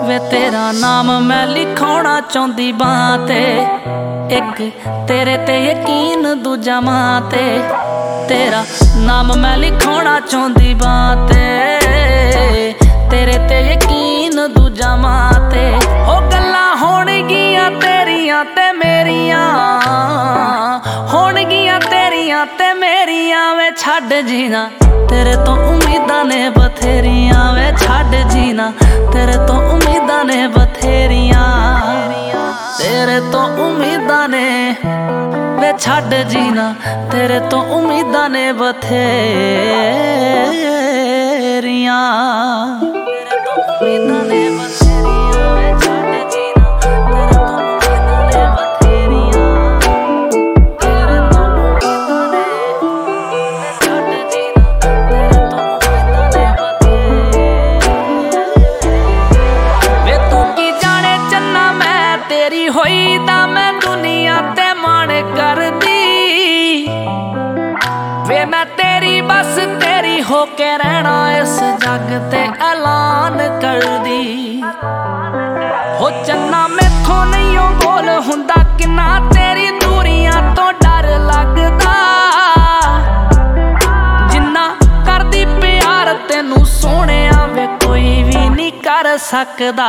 वे तेरा नाम मैं लिखाना चाहती बां ते, एक तेरे ते यकीन दूजा मां ते। तेरा नाम मैं लिखाना चाहती बां ते, तेरे ते यकीन दूजा मां ते। ओ गल्लां होणगियां तेरियां ते मेरियां, होणगियां तेरियां ते मेरियां। वे छड्ड जीना तेरे तो उम्मीदां ने बथेरियां, वे छड्ड जीना तेरे तो उम्मीदां ने बथेरियां, तेरे तो उम्मीदां ने। वे छड्ड जीना तेरे तो उम्मीदां ने बथेरियां, तेरे तो उम्मीदां ने बथेरियां। वे छड्ड जीना तेरे तो उम्मीदां ने बथेरियां, तेरे तो उम्मीदां ने। वे छड्ड जीना तेरे तो उम्मीदां ने बथेरियां। वे तू की जाने चन्ना मैं तेरी होई दा, मैं दुनिया ते मान करदी। वे मैं तेरी बस तेरी होके रहना इस जग ते ऐलान कर दी। हो चन्ना मैथों नहीं ओ बोल हुंदा किन्ना, तेरी दूरियां तो डर लगदा। जिन्ना करदी प्यार तेनू सोहणिया वे कोई भी नहीं कर सकदा।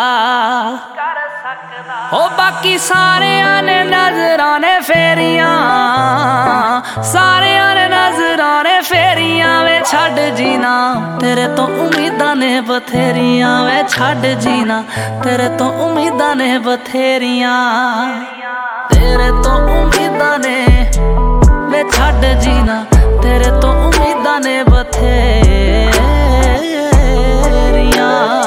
ओ बाकी सारियां ने नजरां ने फेरियां, सारियां ने नजरां ने फेरियां। वे छड्ड जीना तेरे तो उम्मीदां ने बथेरियां, वे छड्ड जीना तेरे तो उम्मीदां ने बथेरियां, तेरे तो उम्मीदां ने। वे छड्ड जीना तेरे तो उम्मीदां ने बथेरियां।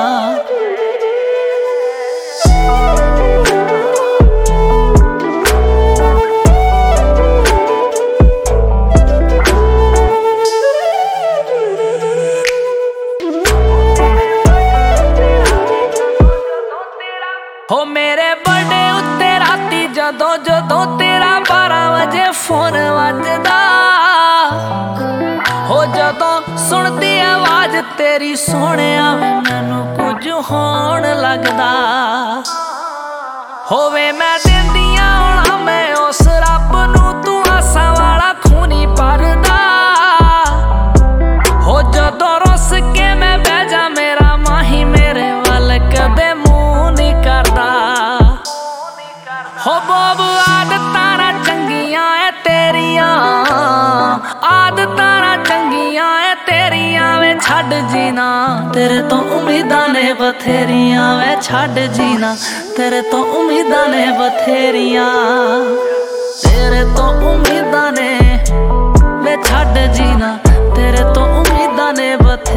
हो मेरे बर्थडे उत्ते राती जदों जदों तेरा 12 बजे फोन वजदा, हो जदों सुनदी आवाज तेरी सोहणिया मैनू कुछ होण लगदा। होवे मैं देंदियां होना मैं उस रब नू, तू आसां वाला खूनी भरदा। हो जदों रुस के मैं बह जा मेरा माही मेरे वल कदे हो बोब आदतां ना चंगियां ऐ तेरियां, आदतां ना चंगियां ऐ तेरियां। वे छड्ड जीना तेरे तो उम्मीदां ने बथेरियां, वे छड्ड जीना तेरे तो उम्मीदां ने बथेरियां, तेरे तो उम्मीदां ने। वे छड्ड जीना तेरे तो उम्मीदां ने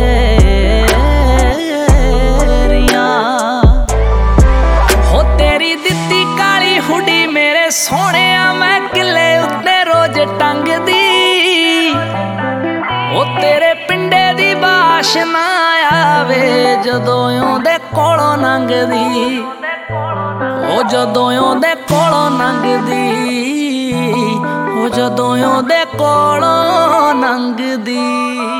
बथेरियां। हो तेरी दित्ती काली हुडी मेरे सोहणिया मैं किले उत्ते रोज टंगदी। ओ तेरे पिंडे दी बाशना आवे जदों ओंदे कोलों लंघदी, ओ जदों ओंदे कोलों लंघदी, ओ जदों ओंदे कोलों लंघदी।